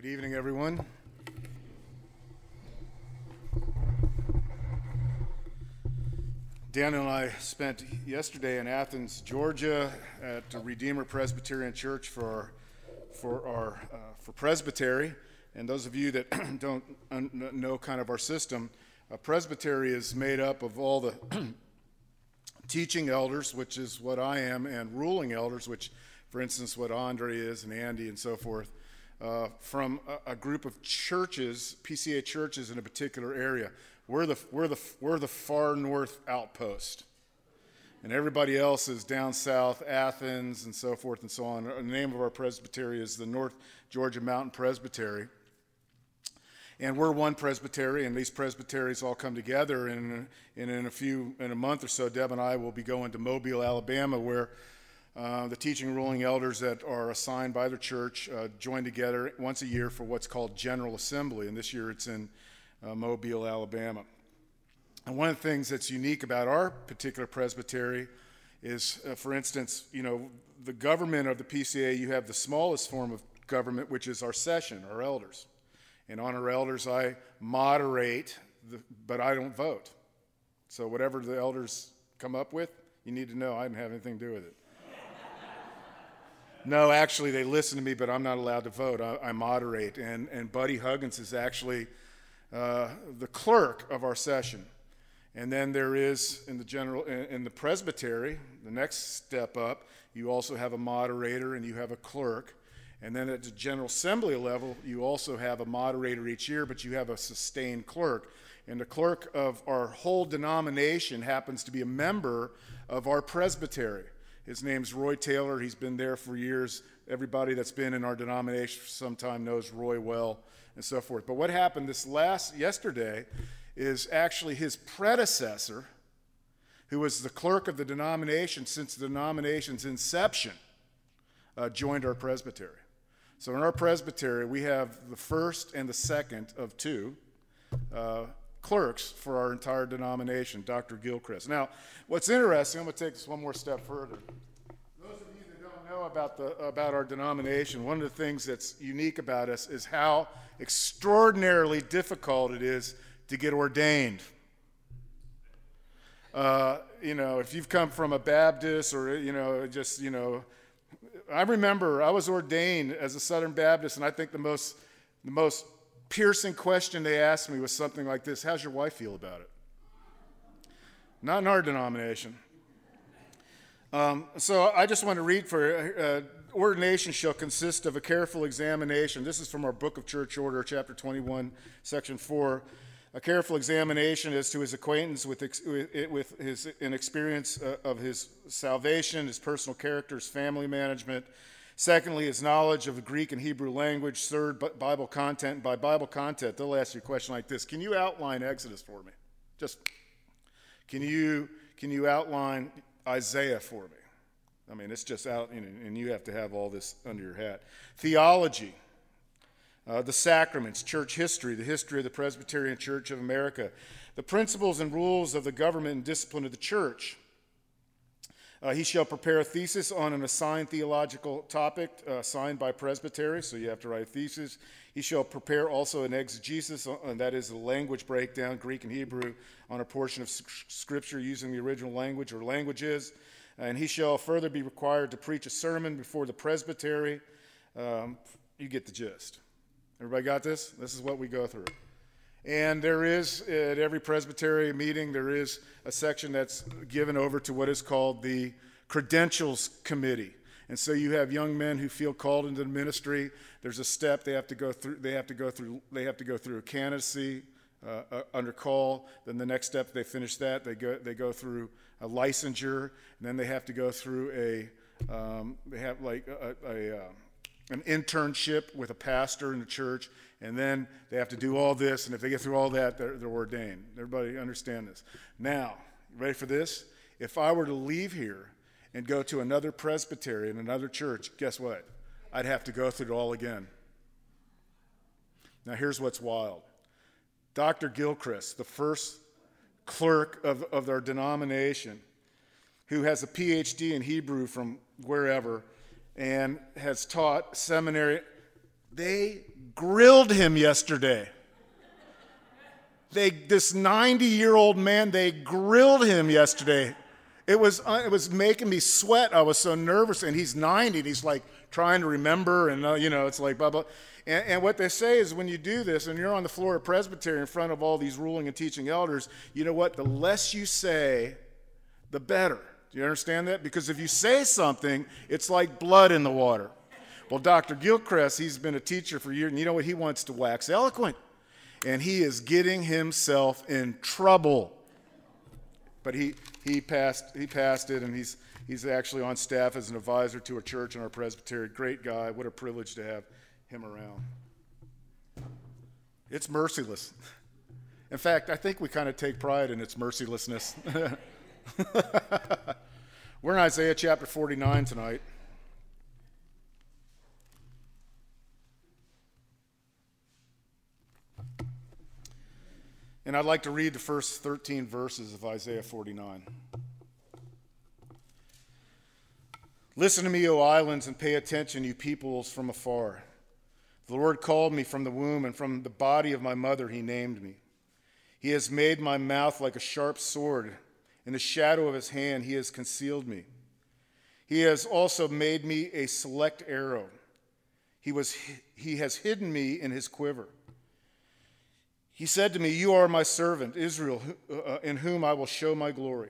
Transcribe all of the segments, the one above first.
Good evening, everyone. Dan and I spent yesterday in Athens, Georgia, at Redeemer Presbyterian Church for presbytery. And those of you that don't know kind of our system, presbytery is made up of all the teaching elders, which is what I am, and ruling elders, which, for instance, what Andre is and Andy and so forth, from a group of churches, PCA churches in a particular area. We're the far north outpost, and everybody else is down south, Athens and so forth and so on. The name of our presbytery is the North Georgia Mountain Presbytery. And we're one presbytery, and these presbyteries all come together. And in a month or so, Deb and I will be going to Mobile, Alabama, where the teaching and ruling elders that are assigned by the church join together once a year for what's called General Assembly. And this year it's in Mobile, Alabama. And one of the things that's unique about our particular presbytery is, for instance, the government of the PCA, you have the smallest form of government, which is our session, our elders. And on our elders, I moderate, but I don't vote. So whatever the elders come up with, you need to know I didn't have anything to do with it. No, actually, they listen to me, but I'm not allowed to vote. I moderate. And Buddy Huggins is actually the clerk of our session. And then there is, in the presbytery, the next step up, you also have a moderator and you have a clerk. And then at the General Assembly level, you also have a moderator each year, but you have a sustained clerk. And the clerk of our whole denomination happens to be a member of our presbytery. His name's Roy Taylor. He's been there for years. Everybody that's been in our denomination for some time knows Roy well and so forth. But what happened yesterday is actually his predecessor, who was the clerk of the denomination since the denomination's inception, joined our presbytery. So in our presbytery, we have the first and the second of two clerks for our entire denomination, Dr. Gilchrist. Now, what's interesting, I'm going to take this one more step further. Those of you that don't know about our denomination, one of the things that's unique about us is how extraordinarily difficult it is to get ordained. If you've come from a Baptist or, I remember I was ordained as a Southern Baptist, and I think the most piercing question they asked me was something like this: how's your wife feel about it? Not in our denomination. So I just want to read for ordination shall consist of a careful examination. This is from our Book of Church Order, chapter 21, section 4. A careful examination as to his acquaintance with his experience of his salvation, his personal character, his family management. Secondly, his knowledge of the Greek and Hebrew language. Third, Bible content. And by Bible content, they'll ask you a question like this: can you outline Exodus for me? Just can you outline Isaiah for me? I mean, it's just out, and you have to have all this under your hat. Theology. The sacraments, church history, the history of the Presbyterian Church of America, the principles and rules of the government and discipline of the church. He shall prepare a thesis on an assigned theological topic assigned by presbytery, so you have to write a thesis. He shall prepare also an exegesis, and that is a language breakdown, Greek and Hebrew, on a portion of Scripture using the original language or languages. And he shall further be required to preach a sermon before the presbytery. You get the gist. Everybody got this? This is what we go through. And there is, at every presbytery meeting, there is a section that's given over to what is called the Credentials Committee. And so you have young men who feel called into the ministry. There's a step they have to go through. They have to go through a candidacy under call. Then the next step, they finish that. They go through a licensure, and then they have to go through an internship with a pastor in the church, and then they have to do all this, and if they get through all that, they're ordained. Everybody understand this? Now, you ready for this? If I were to leave here and go to another presbytery in another church, guess what? I'd have to go through it all again. Now, here's what's wild. Dr. Gilchrist, the first clerk of our denomination, who has a PhD in Hebrew from wherever, and has taught seminary They grilled him yesterday. This 90-year-old man, they grilled him yesterday. It was making me sweat. I was so nervous, and he's 90, and he's like trying to remember, and it's like blah, blah. And what they say is when you do this, and you're on the floor of Presbytery in front of all these ruling and teaching elders, you know what? The less you say, the better. Do you understand that? Because if you say something, it's like blood in the water. Well, Dr. Gilchrist, he's been a teacher for years, and you know what? He wants to wax eloquent. And he is getting himself in trouble. But he passed it, and he's actually on staff as an advisor to a church in our presbytery. Great guy. What a privilege to have him around. It's merciless. In fact, I think we kind of take pride in its mercilessness. We're in Isaiah chapter 49 tonight. And I'd like to read the first 13 verses of Isaiah 49. Listen to me, O islands, and pay attention, you peoples from afar. The Lord called me from the womb, and from the body of my mother he named me. He has made my mouth like a sharp sword. In the shadow of his hand he has concealed me. He has also made me a select arrow. He has hidden me in his quiver. He said to me, you are my servant, Israel, in whom I will show my glory.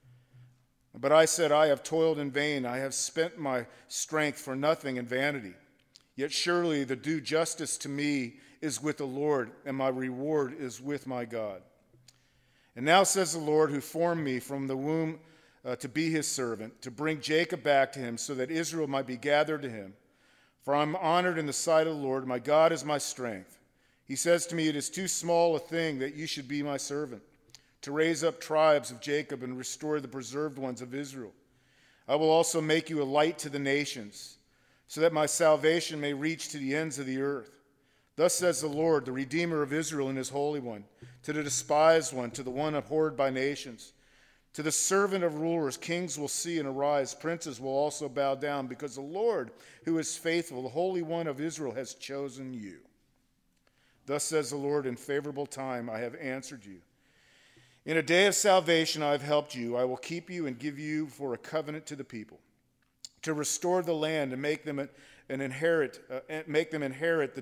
But I said, I have toiled in vain. I have spent my strength for nothing in vanity. Yet surely the due justice to me is with the Lord, and my reward is with my God. And now says the Lord, who formed me from the womb to be his servant, to bring Jacob back to him, so that Israel might be gathered to him. For I am honored in the sight of the Lord. My God is my strength. He says to me, it is too small a thing that you should be my servant, to raise up tribes of Jacob and restore the preserved ones of Israel. I will also make you a light to the nations, so that my salvation may reach to the ends of the earth. Thus says the Lord, the Redeemer of Israel and his Holy One, to the despised one, to the one abhorred by nations, to the servant of rulers, kings will see and arise, princes will also bow down, because the Lord, who is faithful, the Holy One of Israel, has chosen you. Thus says the Lord, in favorable time I have answered you. In a day of salvation I have helped you. I will keep you and give you for a covenant to the people, to restore the land and make them inherit the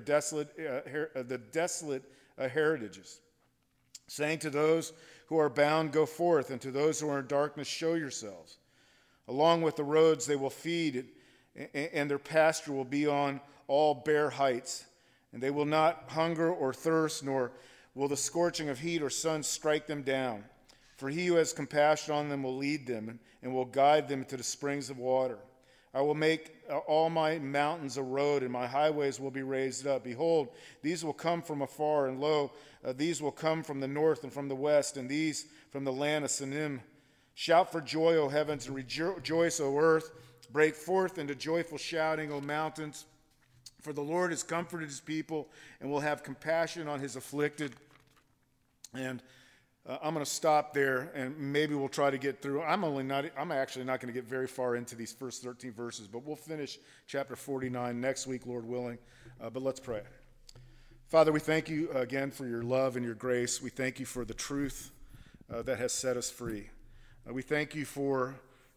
desolate heritages, saying to those who are bound, go forth, and to those who are in darkness, show yourselves. Along with the roads they will feed, and their pasture will be on all bare heights. And they will not hunger or thirst, nor will the scorching of heat or sun strike them down. For he who has compassion on them will lead them and will guide them to the springs of water. I will make all my mountains a road, and my highways will be raised up. Behold, these will come from afar, and lo, these will come from the north and from the west, and these from the land of Sinim. Shout for joy, O heavens, and rejoice, O earth. Break forth into joyful shouting, O mountains. For the Lord has comforted his people and will have compassion on his afflicted. And I'm going to stop there, and maybe we'll try to get through. I'm actually not going to get very far into these first 13 verses, but we'll finish chapter 49 next week, Lord willing. But let's pray. Father, we thank you again for your love and your grace. We thank you for the truth that has set us free. We thank you for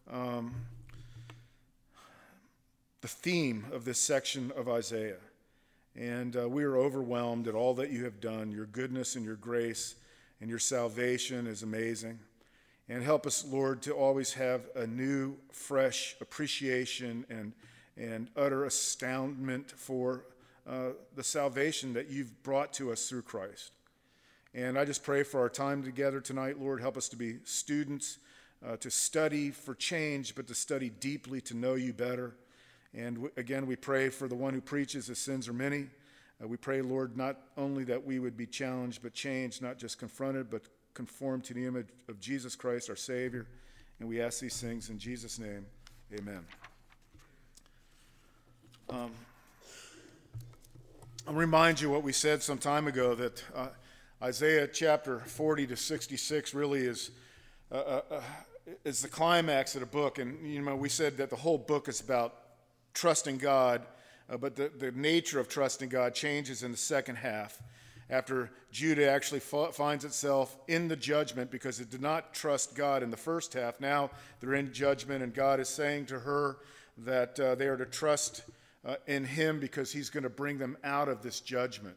the theme of this section of Isaiah. And we are overwhelmed at all that you have done. Your goodness and your grace and your salvation is amazing. And help us, Lord, to always have a new, fresh appreciation and utter astoundment for the salvation that you've brought to us through Christ. And I just pray for our time together tonight, Lord. Help us to be students, to study for change, but to study deeply to know you better. And again, we pray for the one who preaches, his sins are many. We pray, Lord, not only that we would be challenged, but changed, not just confronted, but conformed to the image of Jesus Christ, our Savior. And we ask these things in Jesus' name. Amen. I'll remind you what we said some time ago, that Isaiah chapter 40 to 66 really is the climax of the book. And, we said that the whole book is about trusting God, but the nature of trusting God changes in the second half, after Judah actually finds itself in the judgment because it did not trust God in the first half. Now they're in judgment, and God is saying to her that they are to trust in him because he's going to bring them out of this judgment.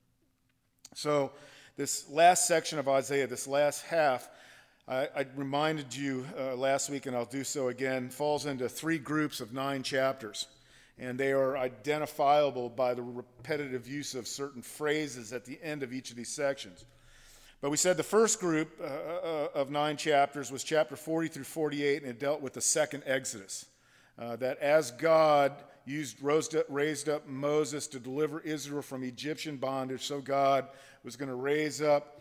So this last section of Isaiah, this last half, I reminded you last week, and I'll do so again, falls into 3 groups of 9 chapters. And they are identifiable by the repetitive use of certain phrases at the end of each of these sections. But we said the first group of 9 chapters was chapter 40 through 48, and it dealt with the second Exodus. That as God raised up Moses to deliver Israel from Egyptian bondage, so God was going to raise up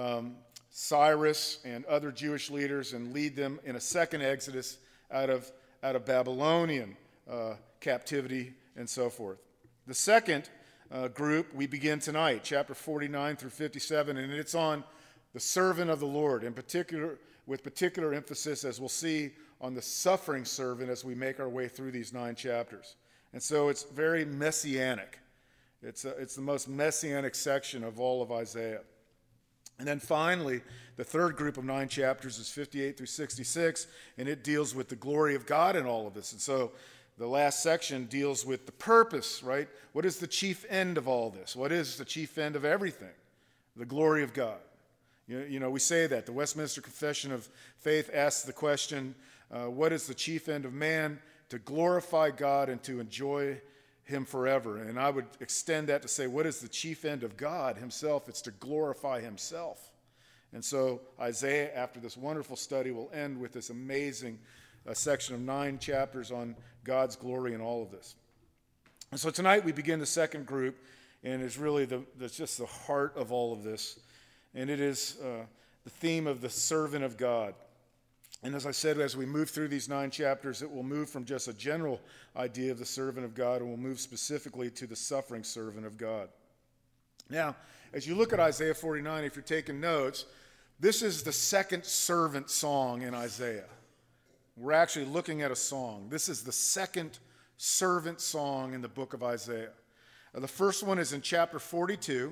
Cyrus and other Jewish leaders and lead them in a second Exodus out of Babylonian captivity and so forth. The second group we begin tonight, chapter 49 through 57, and it's on the servant of the Lord, in particular, with particular emphasis, as we'll see, on the suffering servant as we make our way through these 9 chapters. And so it's very messianic. It's the most messianic section of all of Isaiah. And then finally, the third group of 9 chapters is 58 through 66, and it deals with the glory of God in all of this. And so the last section deals with the purpose, right? What is the chief end of all this? What is the chief end of everything? The glory of God. You know, we say that. The Westminster Confession of Faith asks the question, what is the chief end of man? To glorify God and to enjoy him forever. And I would extend that to say, what is the chief end of God himself? It's to glorify himself. And so Isaiah, after this wonderful study, will end with this amazing section of 9 chapters on God's glory in all of this. And so tonight we begin the second group, and it's really that's just the heart of all of this. And it is the theme of the servant of God. And as I said, as we move through these 9 chapters, it will move from just a general idea of the servant of God, and will move specifically to the suffering servant of God. Now, as you look at Isaiah 49, if you're taking notes, this is the second servant song in Isaiah. We're actually looking at a song. This is the second servant song in the book of Isaiah. The first one is in chapter 42.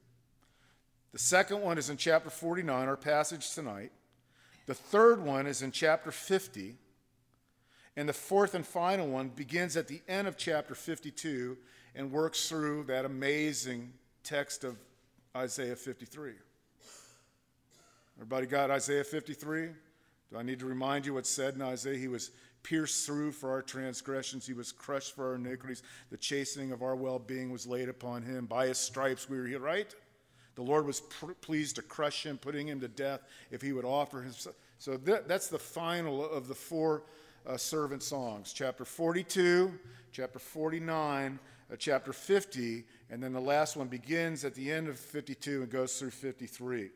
The second one is in chapter 49, our passage tonight. The third one is in chapter 50. And the fourth and final one begins at the end of chapter 52 and works through that amazing text of Isaiah 53. Everybody got Isaiah 53? Do I need to remind you what's said in Isaiah? He was pierced through for our transgressions. He was crushed for our iniquities. The chastening of our well-being was laid upon him. By his stripes we were healed, right? The Lord was pleased to crush him, putting him to death if he would offer himself. So that's the final of the 4 servant songs. Chapter 42, chapter 49, chapter 50, and then the last one begins at the end of 52 and goes through 53.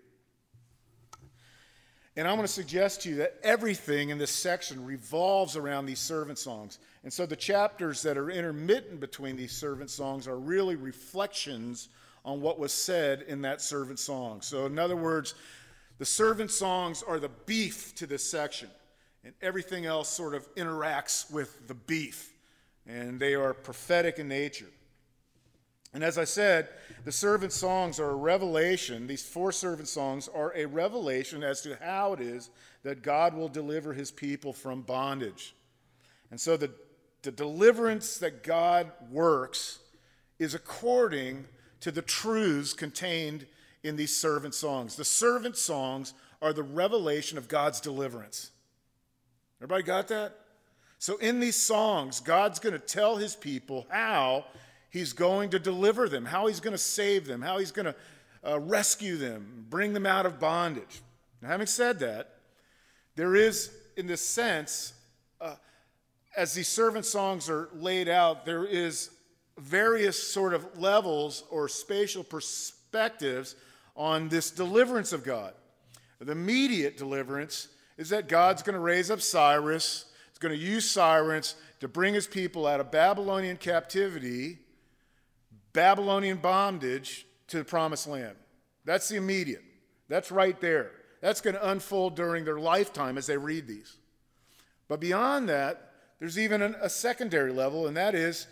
And I'm going to suggest to you that everything in this section revolves around these servant songs. And so the chapters that are intermittent between these servant songs are really reflections on what was said in that servant song. So in other words, the servant songs are the beef to this section, and everything else sort of interacts with the beef, and they are prophetic in nature. And as I said, the servant songs are a revelation. These 4 servant songs are a revelation as to how it is that God will deliver his people from bondage. And so the deliverance that God works is according to the truths contained in these servant songs. The servant songs are the revelation of God's deliverance. Everybody got that? So in these songs, God's going to tell his people how he's going to deliver them, how he's going to save them, how he's going to rescue them, bring them out of bondage. Now, having said that, there is, in this sense, as these servant songs are laid out, there is various sort of levels or spatial perspectives on this deliverance of God. The immediate deliverance is that God's going to raise up Cyrus. He's going to use Cyrus to bring his people out of Babylonian captivity, Babylonian bondage, to the promised land. That's the immediate. That's right there. That's going to unfold during their lifetime as they read these. But beyond that, there's even a secondary level, and that is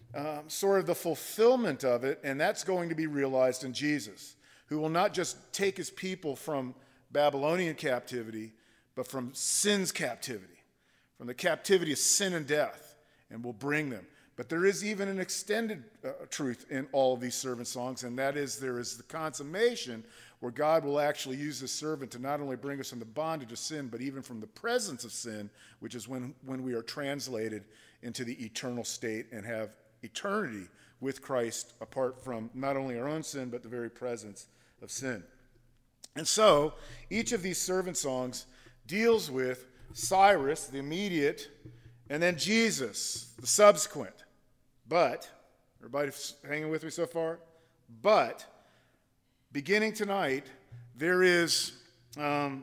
sort of the fulfillment of it, and that's going to be realized in Jesus, who will not just take his people from Babylonian captivity, but from sin's captivity, from the captivity of sin and death, and will bring them. But there is even an extended truth in all of these servant songs, and that is there is the consummation where God will actually use his servant to not only bring us from the bondage of sin, but even from the presence of sin, which is when we are translated into the eternal state and have eternity with Christ apart from not only our own sin, but the very presence of sin. And so, each of these servant songs deals with Cyrus, the immediate, and then Jesus, the subsequent. But, everybody hanging with me so far? But, beginning tonight, there is a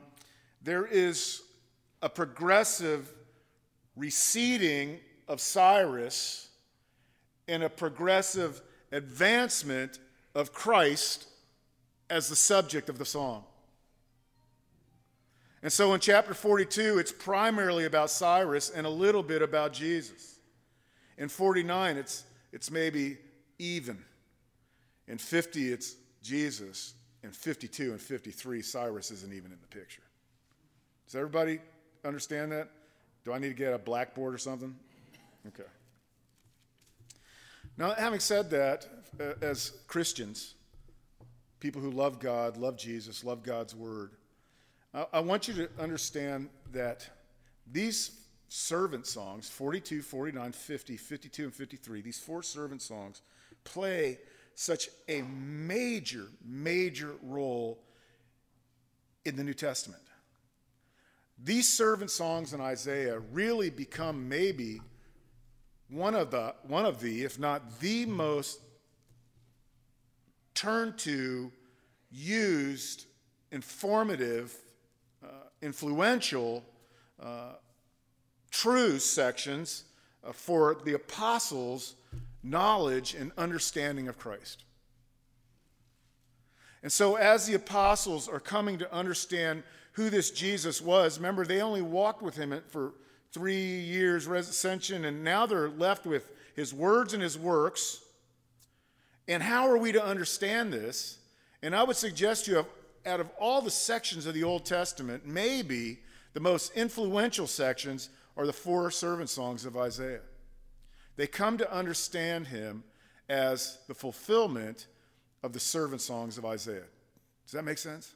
progressive receding of Cyrus and a progressive advancement of Christ as the subject of the song. And so in chapter 42, it's primarily about Cyrus and a little bit about Jesus. In 49, it's maybe even. In 50, it's Jesus. In 52 and 53, Cyrus isn't even in the picture. Does everybody understand that? Do I need to get a blackboard or something? Okay. Now, having said that, as Christians, people who love God, love Jesus, love God's word, I want you to understand that these servant songs, 42, 49, 50, 52, and 53, these four servant songs play such a major, major role in the New Testament. These servant songs in Isaiah really become maybe one of the, if not the most turned to, used, informative, influential, true sections for the apostles' knowledge and understanding of Christ. And so as the apostles are coming to understand who this Jesus was, remember, they only walked with him for 3 years ascension, and now they're left with his words and his works. And how are we to understand this? And I would suggest to you, out of all the sections of the Old Testament, maybe the most influential sections are the four servant songs of Isaiah. They come to understand him as the fulfillment of the servant songs of Isaiah. Does that make sense?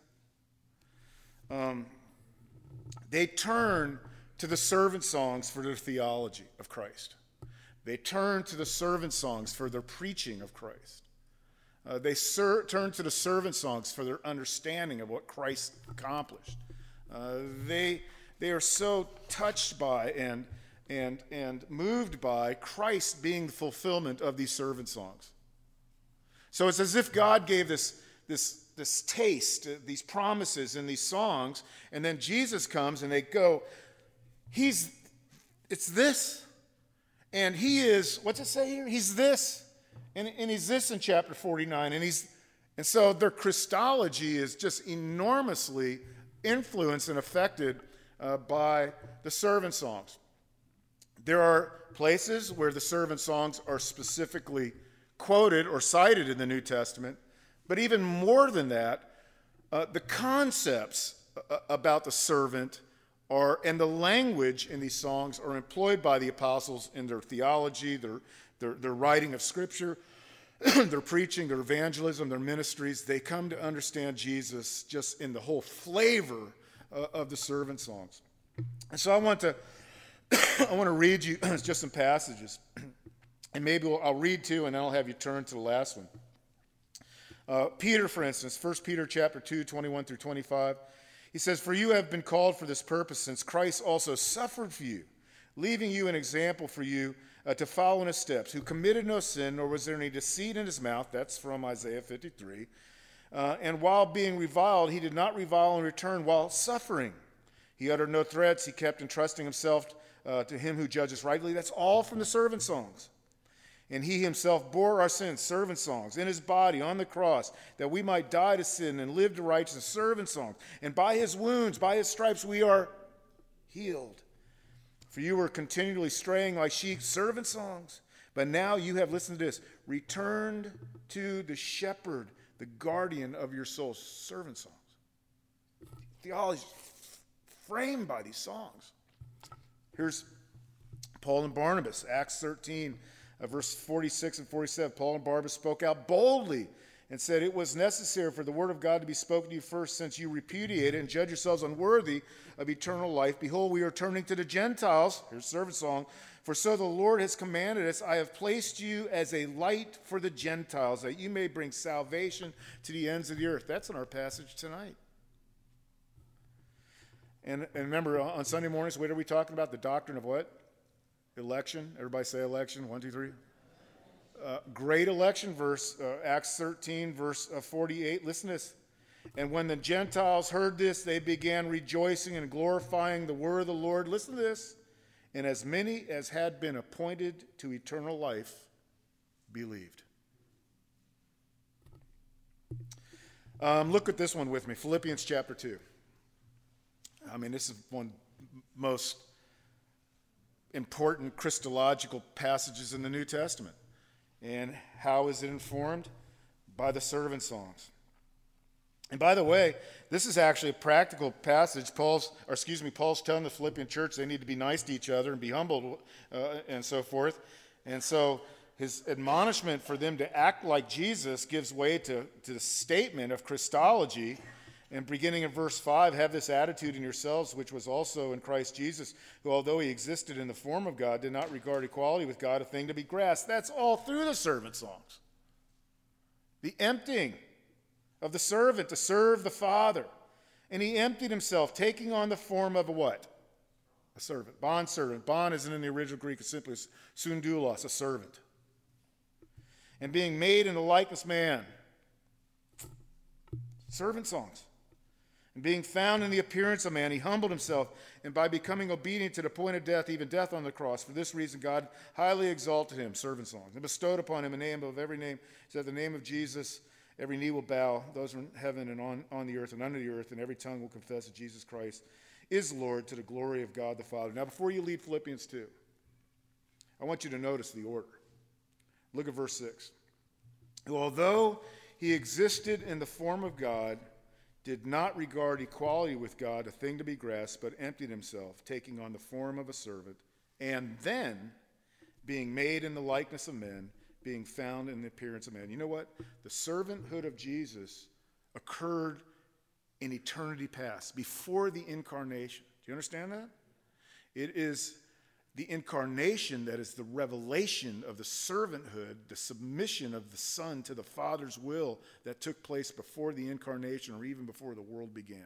They turn to the servant songs for their theology of Christ. They turn to the servant songs for their preaching of Christ. They turn to the servant songs for their understanding of what Christ accomplished. They are so touched by and moved by Christ being the fulfillment of these servant songs. So it's as if God gave this taste, these promises in these songs, and then Jesus comes and they go, it's this. And he is, what's it say here? He's this. And he's this in chapter 49. And so their Christology is just enormously influenced and affected by the servant songs. There are places where the servant songs are specifically quoted or cited in the New Testament, but even more than that, the concepts about the servant and the language in these songs are employed by the apostles in their theology, their writing of Scripture, their preaching, their evangelism, their ministries. They come to understand Jesus just in the whole flavor of the servant songs. And so I want to read you just some passages, and maybe I'll read two, and then I'll have you turn to the last one. Peter, for instance, 1 Peter chapter 2, 21 through 25. He says, "For you have been called for this purpose, since Christ also suffered for you, leaving you an example for you to follow in his steps, who committed no sin, nor was there any deceit in his mouth." That's from Isaiah 53. "And while being reviled, he did not revile in return while suffering. He uttered no threats. He kept entrusting himself to him who judges rightly." That's all from the servant songs. "And he himself bore our sins," servant songs, "in his body on the cross, that we might die to sin and live to righteousness," servant songs. "And by his wounds, by his stripes, we are healed. For you were continually straying like sheep," servant songs, But now you have, listen to this, returned to the shepherd, the guardian of your souls. Servant songs. Theology is framed by these songs. Here's Paul and Barnabas, Acts 13, verse 46 and 47. Paul and Barnabas spoke out boldly and said, "It was necessary for the word of God to be spoken to you first, since you repudiate it and judge yourselves unworthy of eternal life. Behold, we are turning to the Gentiles." Here's servant song. "For so the Lord has commanded us, I have placed you as a light for the Gentiles, that you may bring salvation to the ends of the earth." That's in our passage tonight. And remember, on Sunday mornings, what are we talking about? The doctrine of what? Election. Everybody say election. 1, 2, 3. Great election verse, Acts 13, verse 48. Listen to this. "And when the Gentiles heard this, they began rejoicing and glorifying the word of the Lord." Listen to this. "And as many as had been appointed to eternal life believed." Look at this one with me. Philippians chapter 2. I mean, this is one of the most important Christological passages in the New Testament. And how is it informed? By the servant songs. And by the way, this is actually a practical passage. Paul's telling the Philippian church they need to be nice to each other and be humble and so forth. And so his admonishment for them to act like Jesus gives way to the statement of Christology. And beginning in verse 5, "Have this attitude in yourselves, which was also in Christ Jesus, who, although he existed in the form of God, did not regard equality with God a thing to be grasped." That's all through the servant songs. The emptying of the servant to serve the Father. And he emptied himself, taking on the form of a what? A servant. Bond servant. Bond isn't in the original Greek. It's simply sundulos, a servant. "And being made in the likeness of man." Servant songs. "And being found in the appearance of man, he humbled himself, and by becoming obedient to the point of death, even death on the cross. For this reason God highly exalted him," servant songs, "and bestowed upon him a name above every name, so that the name of Jesus every knee will bow, those in heaven and on the earth and under the earth, and every tongue will confess that Jesus Christ is Lord, to the glory of God the Father." Now, before you leave Philippians 2, I want you to notice the order. Look at verse 6. "Who, although he existed in the form of God, did not regard equality with God a thing to be grasped, but emptied himself, taking on the form of a servant, and then, being made in the likeness of men, being found in the appearance of man." You know what? The servanthood of Jesus occurred in eternity past, before the incarnation. Do you understand that? It is the incarnation that is the revelation of the servanthood, the submission of the Son to the Father's will that took place before the incarnation, or even before the world began.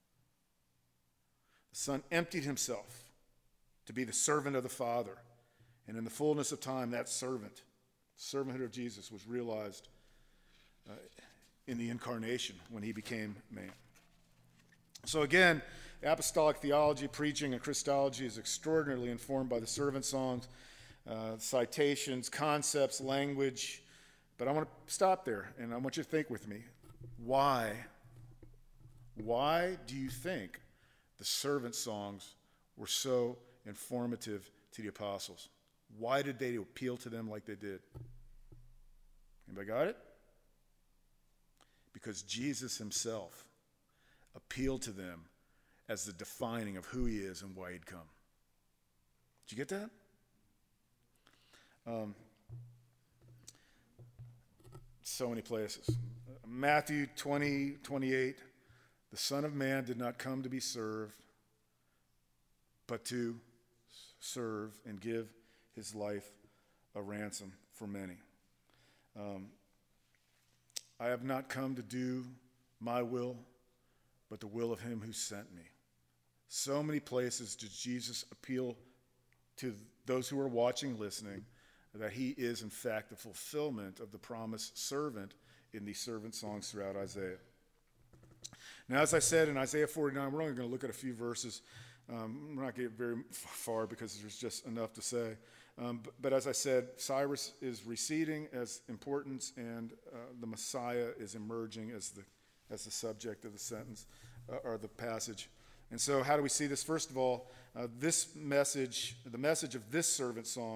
The Son emptied himself to be the servant of the Father. And in the fullness of time, that servanthood of Jesus, was realized in the incarnation when he became man. So again, apostolic theology, preaching, and Christology is extraordinarily informed by the servant songs, citations, concepts, language. But I want to stop there, and I want you to think with me. Why do you think the servant songs were so informative to the apostles? Why did they appeal to them like they did? Anybody got it? Because Jesus himself appealed to them as the defining of who he is and why he'd come. Did you get that? So many places. Matthew 20:28, "The Son of Man did not come to be served, but to serve and give his life a ransom for many." "I have not come to do my will, but the will of him who sent me." So many places did Jesus appeal to those who are watching, listening, that he is in fact the fulfillment of the promised servant in these servant songs throughout Isaiah. Now, as I said in Isaiah 49, we're only going to look at a few verses. We're not going to get very far because there's just enough to say. But as I said, Cyrus is receding as importance, and the Messiah is emerging as the subject of the sentence or the passage. And so how do we see this? First of all, this message, the message of this servant song,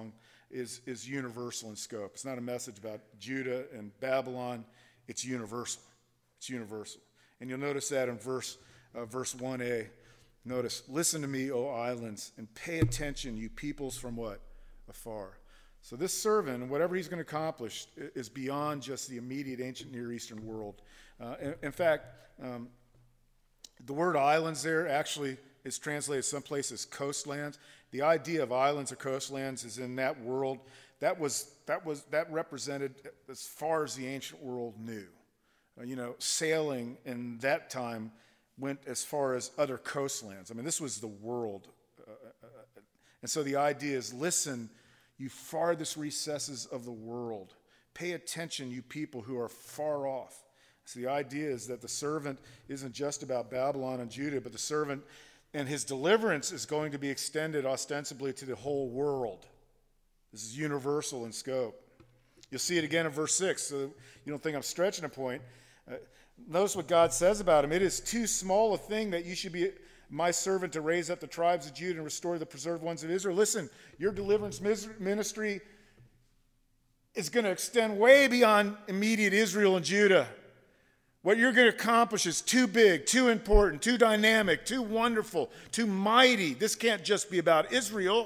is universal in scope. It's not a message about Judah and Babylon. It's universal. It's universal. And you'll notice that in verse 1a. Notice, listen to me, O islands, and pay attention, you peoples from what? Afar. So this servant, whatever he's going to accomplish, is beyond just the immediate ancient Near Eastern world. In fact, the word islands there actually is translated some places coastlands. The idea of islands or coastlands is in that world. That represented as far as the ancient world knew. Sailing in that time went as far as other coastlands. I mean, this was the world. And so the idea is, listen, you farthest recesses of the world. Pay attention, you people who are far off. So the idea is that the servant isn't just about Babylon and Judah, but the servant and his deliverance is going to be extended ostensibly to the whole world. This is universal in scope. You'll see it again in verse 6, so you don't think I'm stretching a point. Notice what God says about him. It is too small a thing that you should be my servant to raise up the tribes of Judah and restore the preserved ones of Israel. Listen, your deliverance ministry is going to extend way beyond immediate Israel and Judah. What you're going to accomplish is too big, too important, too dynamic, too wonderful, too mighty. This can't just be about Israel.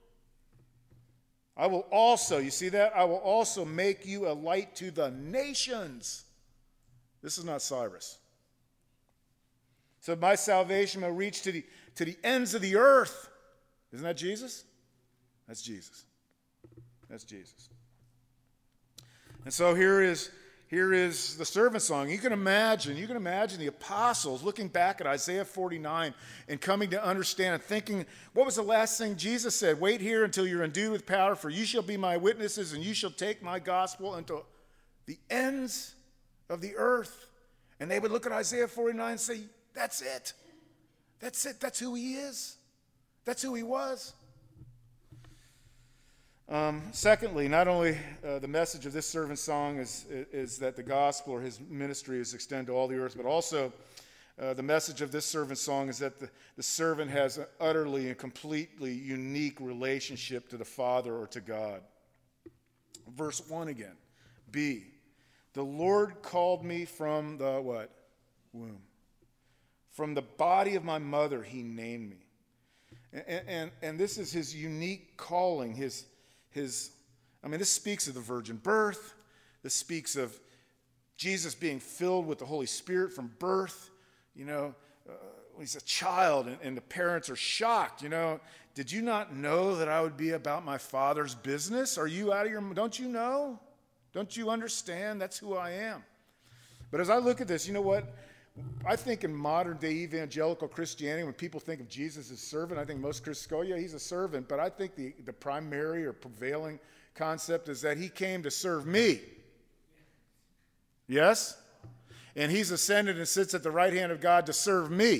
I will also, you see that? I will also make you a light to the nations. This is not Cyrus. So my salvation will reach to the ends of the earth. Isn't that Jesus? That's Jesus. That's Jesus. And so here is the servant song. You can imagine the apostles looking back at Isaiah 49 and coming to understand and thinking, what was the last thing Jesus said? Wait here until you're endued with power, for you shall be my witnesses, and you shall take my gospel unto the ends of the earth. And they would look at Isaiah 49 and say, that's it. That's it. That's who he is. That's who he was. Secondly, not only the message of this servant song is that the gospel or his ministry is extended to all the earth, but also the message of this servant song is that the servant has an utterly and completely unique relationship to the Father or to God. Verse 1 again. B. The Lord called me from the what? Womb. From the body of my mother, he named me. And this is his unique calling, this speaks of the virgin birth. This speaks of Jesus being filled with the Holy Spirit from birth. He's a child, and the parents are shocked. Did you not know that I would be about my Father's business? Are you out of your, don't you know? Don't you understand? That's who I am. But as I look at this, you know what? I think in modern-day evangelical Christianity, when people think of Jesus as servant, I think most Christians go, yeah, he's a servant. But I think the primary or prevailing concept is that he came to serve me. Yes? And he's ascended and sits at the right hand of God to serve me.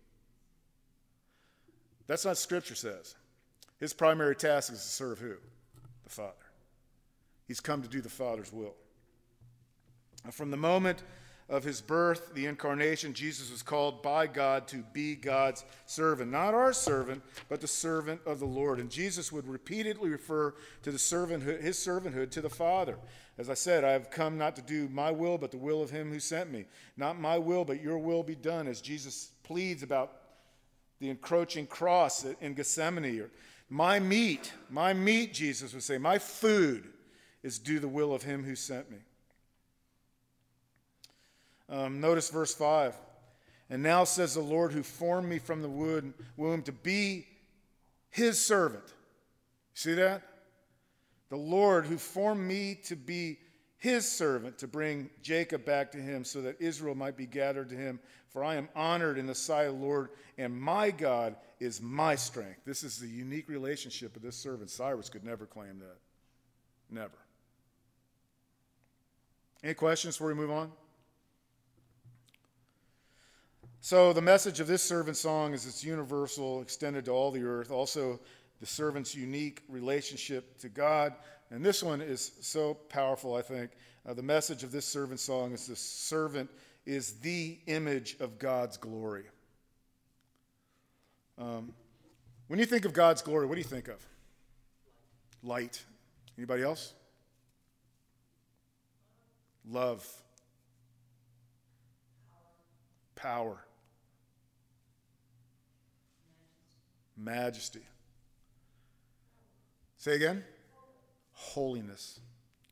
That's not what Scripture says. His primary task is to serve who? The Father. He's come to do the Father's will. And from the moment of his birth, the incarnation, Jesus was called by God to be God's servant. Not our servant, but the servant of the Lord. And Jesus would repeatedly refer to his servanthood to the Father. As I said, I have come not to do my will, but the will of him who sent me. Not my will, but your will be done, as Jesus pleads about the encroaching cross in Gethsemane. Or, my meat, Jesus would say, my food is do the will of him who sent me. Notice verse 5. And now says the Lord who formed me from the womb to be his servant. See that? The Lord who formed me to be his servant, to bring Jacob back to him so that Israel might be gathered to him. For I am honored in the sight of the Lord, and my God is my strength. This is the unique relationship of this servant. Cyrus could never claim that. Never. Any questions before we move on? So the message of this servant song is it's universal, extended to all the earth. Also, the servant's unique relationship to God. And this one is so powerful, I think. The message of this servant song is the servant is the image of God's glory. When you think of God's glory, what do you think of? Light. Anybody else? Love. Power. Majesty. Say again? Holiness.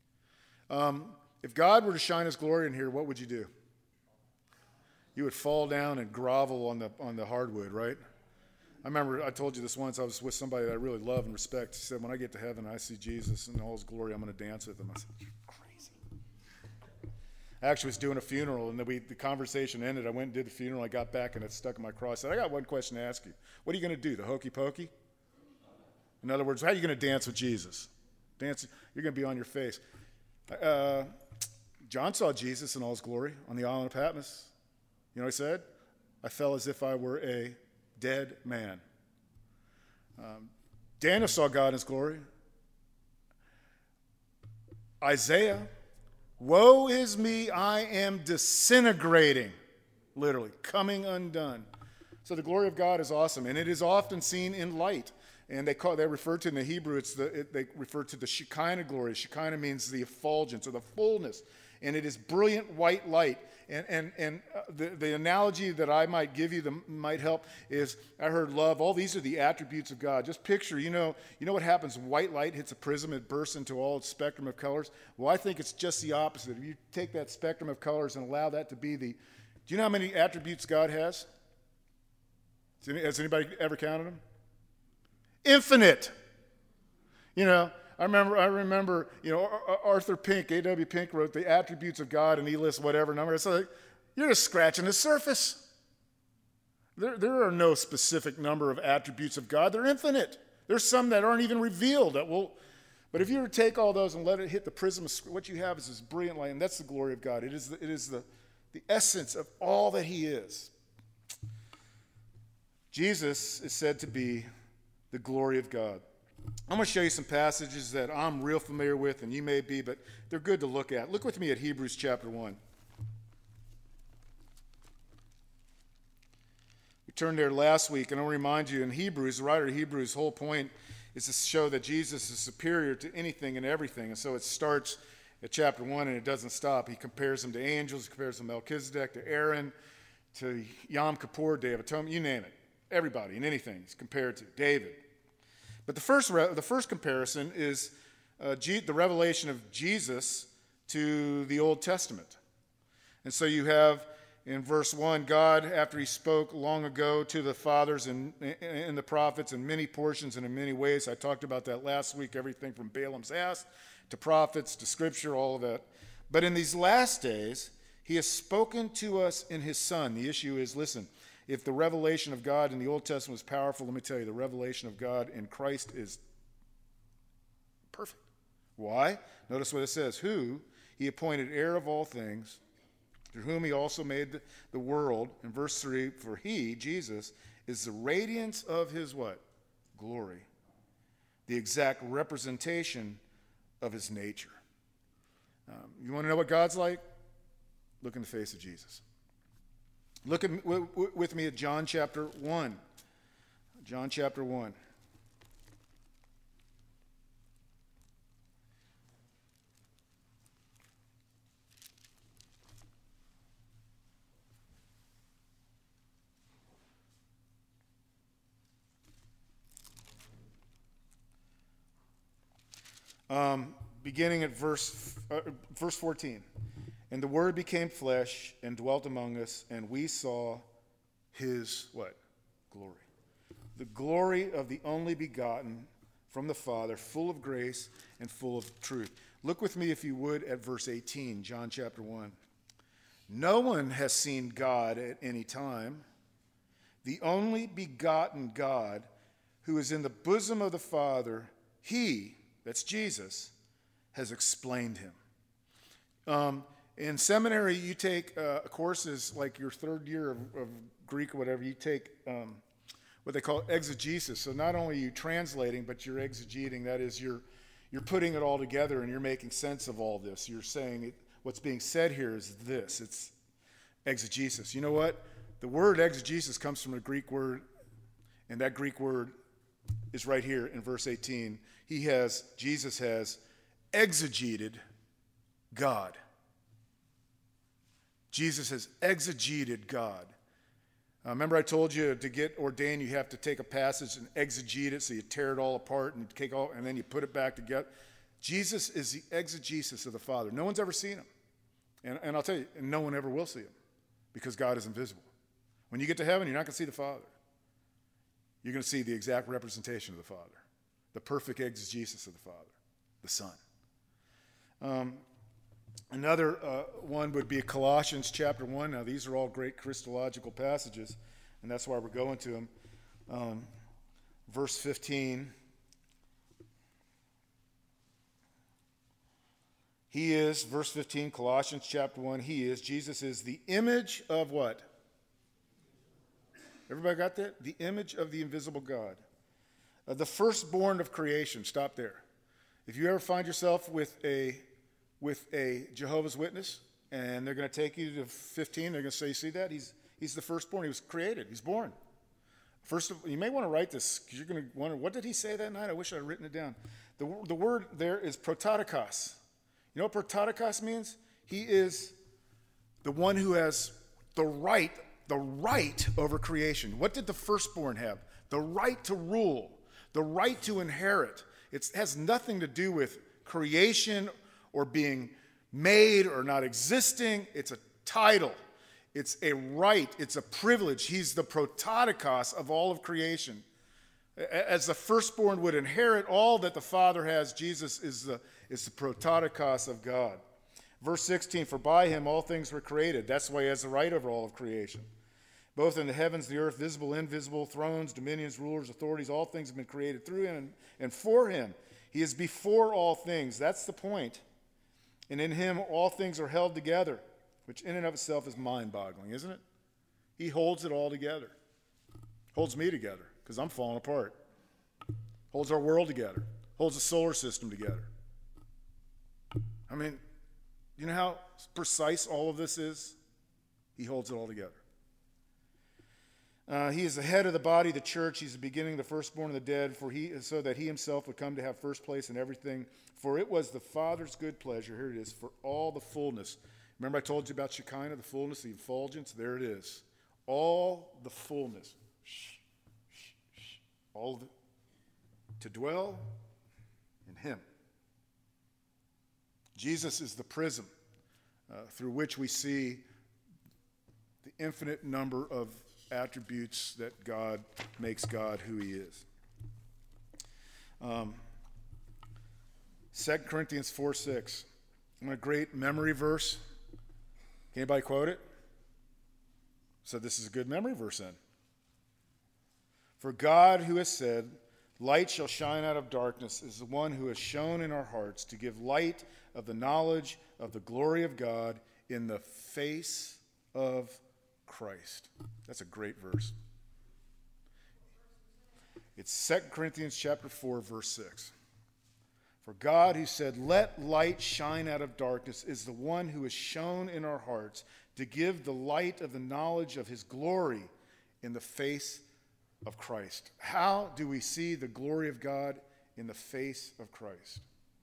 If God were to shine his glory in here, what would you do? You would fall down and grovel on the hardwood, right? I remember I told you this once. I was with somebody that I really love and respect. He said, when I get to heaven and I see Jesus in all his glory, I'm going to dance with him. I said, you're crazy. I actually was doing a funeral, and the conversation ended. I went and did the funeral. I got back, and it stuck in my craw. I said, I got one question to ask you. What are you going to do, the hokey pokey? In other words, how are you going to dance with Jesus? You're going to be on your face. John saw Jesus in all his glory on the island of Patmos. You know what he said? I felt as if I were a dead man. Daniel saw God in his glory. Isaiah, woe is me, I am disintegrating, literally, coming undone. So the glory of God is awesome, and it is often seen in light. And they refer to in the Hebrew, they refer to the Shekinah glory. Shekinah means the effulgence or the fullness, and it is brilliant white light. And the analogy that I might give you that might help is, I heard love. All these are the attributes of God. Just picture, you know what happens? White light hits a prism, it bursts into all its spectrum of colors. Well, I think it's just the opposite. If you take that spectrum of colors and allow that to be do you know how many attributes God has? Has anybody ever counted them? Infinite. I remember, Arthur Pink, A.W. Pink wrote the attributes of God, and he lists whatever number. It's like, you're just scratching the surface. There are no specific number of attributes of God. They're infinite. There's some that aren't even revealed. But if you were to take all those and let it hit the prism, what you have is this brilliant light, and that's the glory of God. It is the essence of all that he is. Jesus is said to be the glory of God. I'm going to show you some passages that I'm real familiar with, and you may be, but they're good to look at. Look with me at Hebrews chapter 1. We turned there last week, and I'll remind you, in Hebrews, the writer of Hebrews' whole point is to show that Jesus is superior to anything and everything. And so it starts at chapter 1, and it doesn't stop. He compares him to angels, he compares him to Melchizedek, to Aaron, to Yom Kippur, Day of Atonement, you name it. Everybody and anything is compared to David. But the first comparison is the revelation of Jesus to the Old Testament. And so you have in verse 1, God, after he spoke long ago to the fathers and the prophets in many portions and in many ways. I talked about that last week, everything from Balaam's ass to prophets to scripture, all of that. But in these last days, he has spoken to us in his Son. The issue is, listen, if the revelation of God in the Old Testament was powerful, let me tell you, the revelation of God in Christ is perfect. Why? Notice what it says. Who he appointed heir of all things, through whom he also made the world. In verse 3, for he, Jesus, is the radiance of his what? Glory. The exact representation of his nature. You want to know what God's like? Look in the face of Jesus. Look with me at John chapter 1. John chapter 1. Beginning at verse 14. And the Word became flesh and dwelt among us, and we saw his, what? Glory. The glory of the only begotten from the Father, full of grace and full of truth. Look with me, if you would, at verse 18, John chapter 1. No one has seen God at any time. The only begotten God, who is in the bosom of the Father, he, that's Jesus, has explained him. In seminary, you take courses like your third year of Greek or whatever, you take what they call exegesis. So not only are you translating, but you're exegeting. That is, you're putting it all together and you're making sense of all this. You're saying what's being said here is this. It's exegesis. You know what? The word exegesis comes from a Greek word, and that Greek word is right here in verse 18. Jesus has exegeted God. Jesus has exegeted God. Remember I told you to get ordained, you have to take a passage and exegete it, so you tear it all apart and then you put it back together. Jesus is the exegesis of the Father. No one's ever seen him. And I'll tell you, and no one ever will see him, because God is invisible. When you get to heaven, you're not going to see the Father. You're going to see the exact representation of the Father, the perfect exegesis of the Father, the Son. Another one would be Colossians chapter 1. Now, these are all great Christological passages, and that's why we're going to them. Verse 15. He is, verse 15, Colossians chapter 1, Jesus is the image of what? Everybody got that? The image of the invisible God. The firstborn of creation. Stop there. If you ever find yourself with a Jehovah's Witness, and they're going to take you to 15, they're going to say, see that? He's the firstborn. He was created. He's born. First of all, you may want to write this, because you're going to wonder, what did he say that night? I wish I had written it down. The word there is prototokos. You know what prototokos means? He is the one who has the right over creation. What did the firstborn have? The right to rule, the right to inherit. It has nothing to do with creation or being made or not existing. It's a title. It's a right. It's a privilege. He's the prototokos of all of creation. As the firstborn would inherit all that the Father has, Jesus is the prototokos of God. Verse 16, for by him all things were created. That's why he has the right over all of creation. Both in the heavens, the earth, visible, invisible, thrones, dominions, rulers, authorities, all things have been created through him and for him. He is before all things. That's the point. And in him all things are held together, which in and of itself is mind-boggling, isn't it? He holds it all together. Holds me together, because I'm falling apart. Holds our world together. Holds the solar system together. I mean, you know how precise all of this is? He holds it all together. He is the head of the body, the church. He's the beginning, the firstborn of the dead, so that he himself would come to have first place in everything. For it was the Father's good pleasure, here it is, for all the fullness. Remember I told you about Shekinah, the fullness, the effulgence? There it is. All the fullness. To dwell in him. Jesus is the prism through which we see the infinite number of attributes that God makes God who he is. 2 Corinthians 4:6. A great memory verse. Can anybody quote it? So this is a good memory verse then. For God, who has said, light shall shine out of darkness, is the one who has shone in our hearts to give light of the knowledge of the glory of God in the face of Christ. That's a great verse. It's 2 Corinthians chapter 4, verse 6. For God, who said, let light shine out of darkness, is the one who has shone in our hearts to give the light of the knowledge of his glory in the face of Christ. How do we see the glory of God in the face of Christ?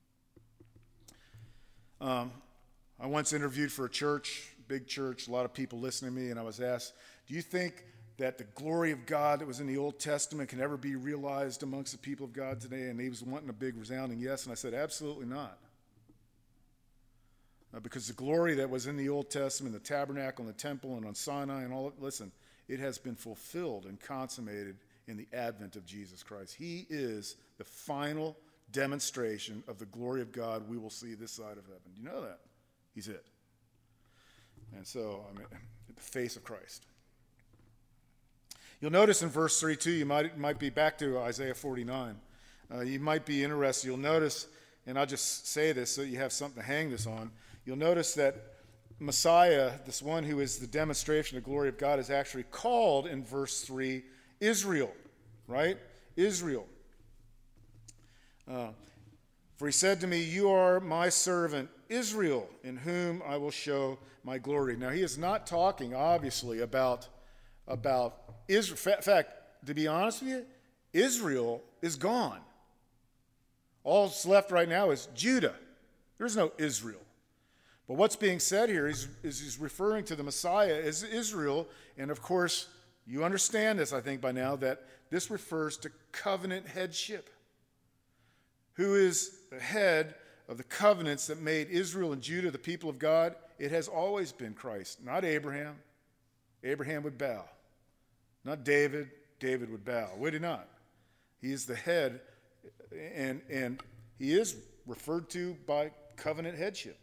I once interviewed for a church, big church, a lot of people listening to me, and I was asked, do you think that the glory of God that was in the Old Testament can ever be realized amongst the people of God today? And he was wanting a big resounding yes, and I said, absolutely not. Because the glory that was in the Old Testament, the tabernacle and the temple and on Sinai and all, listen, it has been fulfilled and consummated in the advent of Jesus Christ. He is the final demonstration of the glory of God we will see this side of heaven. Do you know that? He's it. And so, I mean, the face of Christ. You'll notice in verse 32, you might be back to Isaiah 49. You might be interested. You'll notice, and I'll just say this so you have something to hang this on. You'll notice that Messiah, this one who is the demonstration of the glory of God, is actually called in verse 3 Israel, right? Israel. For he said to me, you are my servant Israel, in whom I will show my glory. Now he is not talking, obviously, about Israel. In fact, to be honest with you, Israel is gone. All that's left right now is Judah. There's no Israel. But what's being said here is he's referring to the Messiah as Israel. And of course, you understand this, I think, by now, that this refers to covenant headship. Who is the head of the covenants that made Israel and Judah the people of God? It has always been Christ, not Abraham. Abraham would bow. Not David. David would bow. Would he not? He is the head, and he is referred to by covenant headship.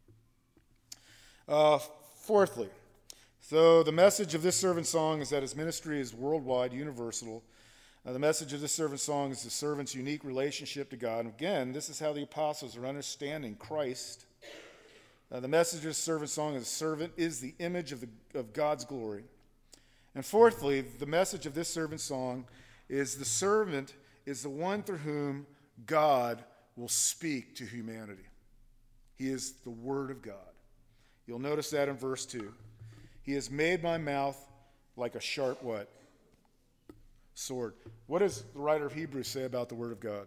Fourthly, so the message of this servant song is that his ministry is worldwide, universal. The message of this servant song is the servant's unique relationship to God. And again, this is how the apostles are understanding Christ. The message of this servant song is the servant is the image of God's glory. And fourthly, the message of this servant song is the servant is the one through whom God will speak to humanity. He is the Word of God. You'll notice that in verse 2. He has made my mouth like a sharp what? Sword. What does the writer of Hebrews say about the Word of God?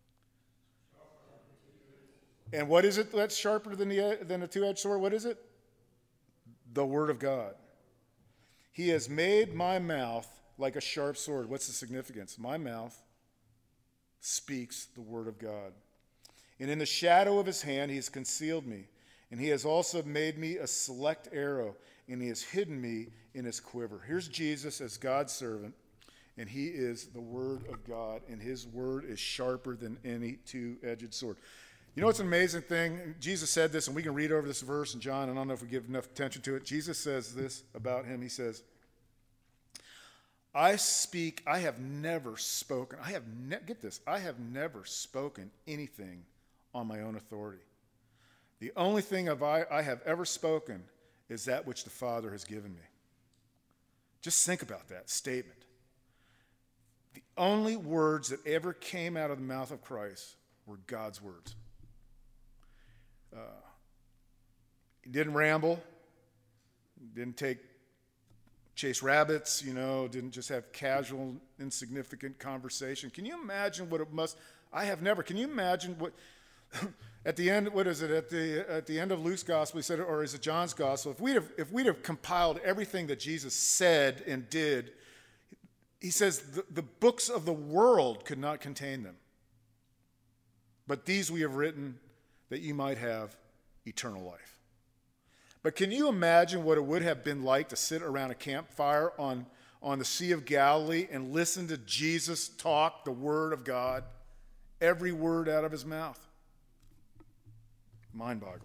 And what is it that's sharper than a two-edged sword? What is it? The Word of God. He has made my mouth like a sharp sword. What's the significance? My mouth speaks the Word of God. And in the shadow of his hand he has concealed me. And he has also made me a select arrow, and he has hidden me in his quiver. Here's Jesus as God's servant, and he is the Word of God, and his word is sharper than any two-edged sword. You know what's an amazing thing? Jesus said this, and we can read over this verse in John, and I don't know if we give enough attention to it. Jesus says this about him. He says, I have never spoken. Get this, I have never spoken anything on my own authority. The only thing I have ever spoken is that which the Father has given me. Just think about that statement. The only words that ever came out of the mouth of Christ were God's words. He didn't ramble, didn't chase rabbits, didn't just have casual, insignificant conversation. Can you imagine what it must? Can you imagine what? At the end, what is it? At the end of Luke's gospel, he said, or is it John's gospel? If we'd have compiled everything that Jesus said and did, he says the books of the world could not contain them. But these we have written that you might have eternal life. But can you imagine what it would have been like to sit around a campfire on the Sea of Galilee and listen to Jesus talk the Word of God, every word out of his mouth? Mind-boggling.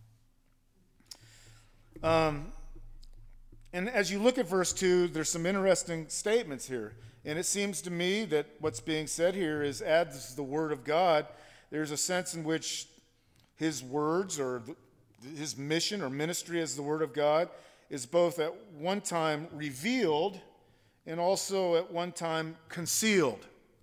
And as you look at verse 2, there's some interesting statements here. And it seems to me that what's being said here is, as the Word of God, there's a sense in which his words or his mission or ministry as the Word of God is both at one time revealed and also at one time concealed.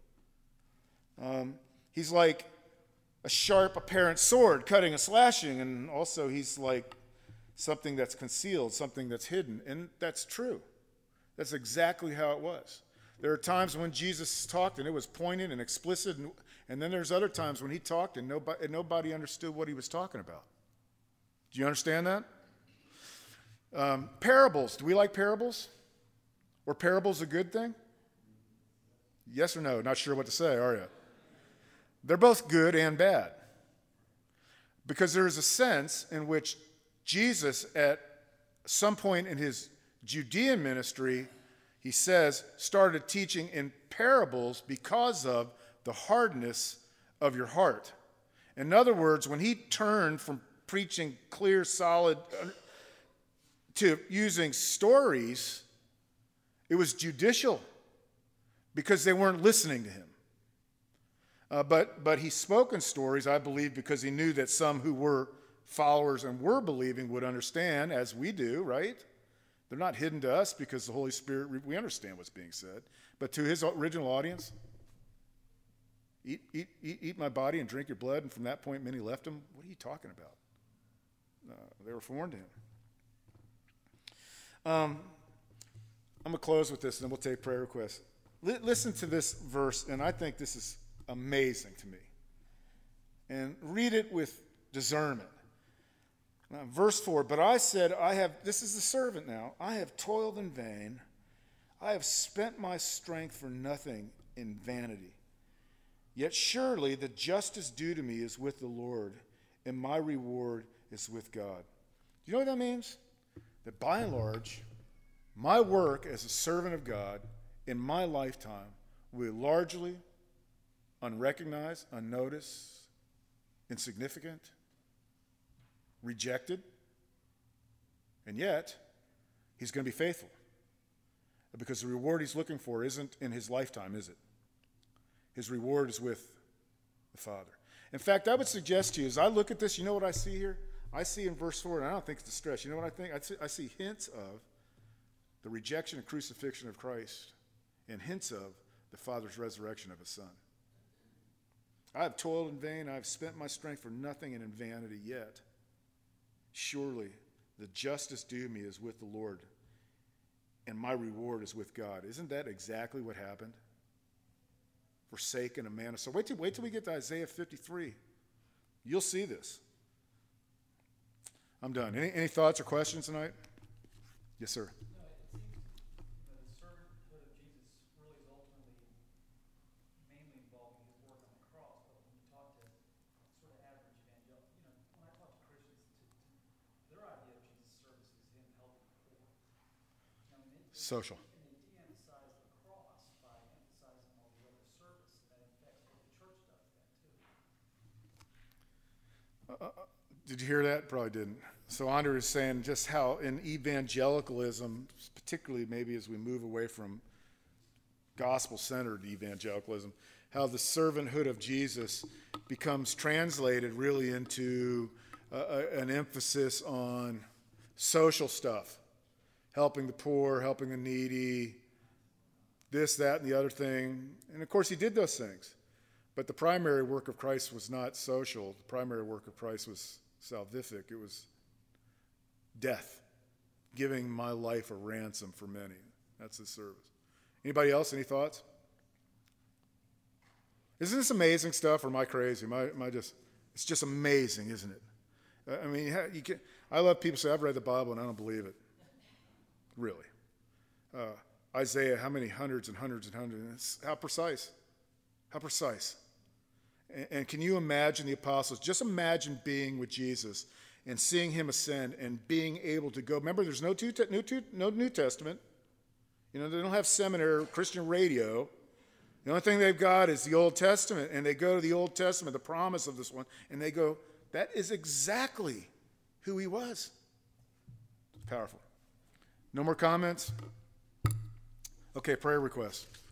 He's like a sharp, apparent sword, cutting and slashing, and also he's like something that's concealed, something that's hidden, and that's true. That's exactly how it was. There are times when Jesus talked and it was pointed and explicit, and then there's other times when he talked and nobody understood what he was talking about. Do you understand that? Parables. Do we like parables? Or parables a good thing? Yes or no? Not sure what to say, are you? They're both good and bad. Because there is a sense in which Jesus, at some point in his Judean ministry, he says, started teaching in parables because of the hardness of your heart. In other words, when he turned from preaching clear, solid, to using stories, it was judicial because they weren't listening to him. But he spoke in stories, I believe, because he knew that some who were followers and were believing would understand, as we do, right? They're not hidden to us because the Holy Spirit, we understand what's being said. But to his original audience, eat my body and drink your blood, and from that point many left him. What are you talking about? They were foreign to him. I'm going to close with this, and then we'll take prayer requests. Listen to this verse, and I think this is amazing to me. And read it with discernment. Now, verse 4, but I said, this is the servant now, I have toiled in vain. I have spent my strength for nothing in vanity. Yet surely the justice due to me is with the Lord, and my reward is with God. Do you know what that means? That by and large, my work as a servant of God in my lifetime will be largely unrecognized, unnoticed, insignificant, rejected, and yet he's going to be faithful. Because the reward he's looking for isn't in his lifetime, is it? His reward is with the Father. In fact, I would suggest to you, as I look at this, you know what I see here? I see in verse 4, and I don't think it's distress. You know what I think? I see hints of the rejection and crucifixion of Christ and hints of the Father's resurrection of his Son. I have toiled in vain. I have spent my strength for nothing and in vanity, yet surely the justice due me is with the Lord, and my reward is with God. Isn't that exactly what happened? Forsaken a man of soul. Wait till we get to Isaiah 53. You'll see this. I'm done. Any thoughts or questions tonight? Yes, sir. No, it seems the servanthood of Jesus really is ultimately mainly involving his work on the cross. But when you talk to sort of average evangelical, when I talk to Christians, their idea of Jesus' service is him helping the poor. Social. And they de-emphasize the cross by emphasizing all the other service, and that affects what the church does then too. Did you hear that? Probably didn't. So Andre is saying just how in evangelicalism, particularly maybe as we move away from gospel-centered evangelicalism, how the servanthood of Jesus becomes translated really into an emphasis on social stuff, helping the poor, helping the needy, this, that, and the other thing. And of course he did those things. But the primary work of Christ was not social. The primary work of Christ was salvific. It was death, giving my life a ransom for many. That's his service. Anybody else? Any thoughts? Isn't this amazing stuff, or am I crazy? It's just amazing, isn't it? I mean, I love people say, I've read the Bible and I don't believe it. Really. Isaiah, how many hundreds and hundreds and hundreds? How precise? How precise? And can you imagine the apostles? Just imagine being with Jesus and seeing him ascend and being able to go. Remember, there's no New Testament. They don't have seminary Christian radio. The only thing they've got is the Old Testament, and they go to the Old Testament, the promise of this one, and they go, that is exactly who he was. Powerful. No more comments? Okay, prayer requests.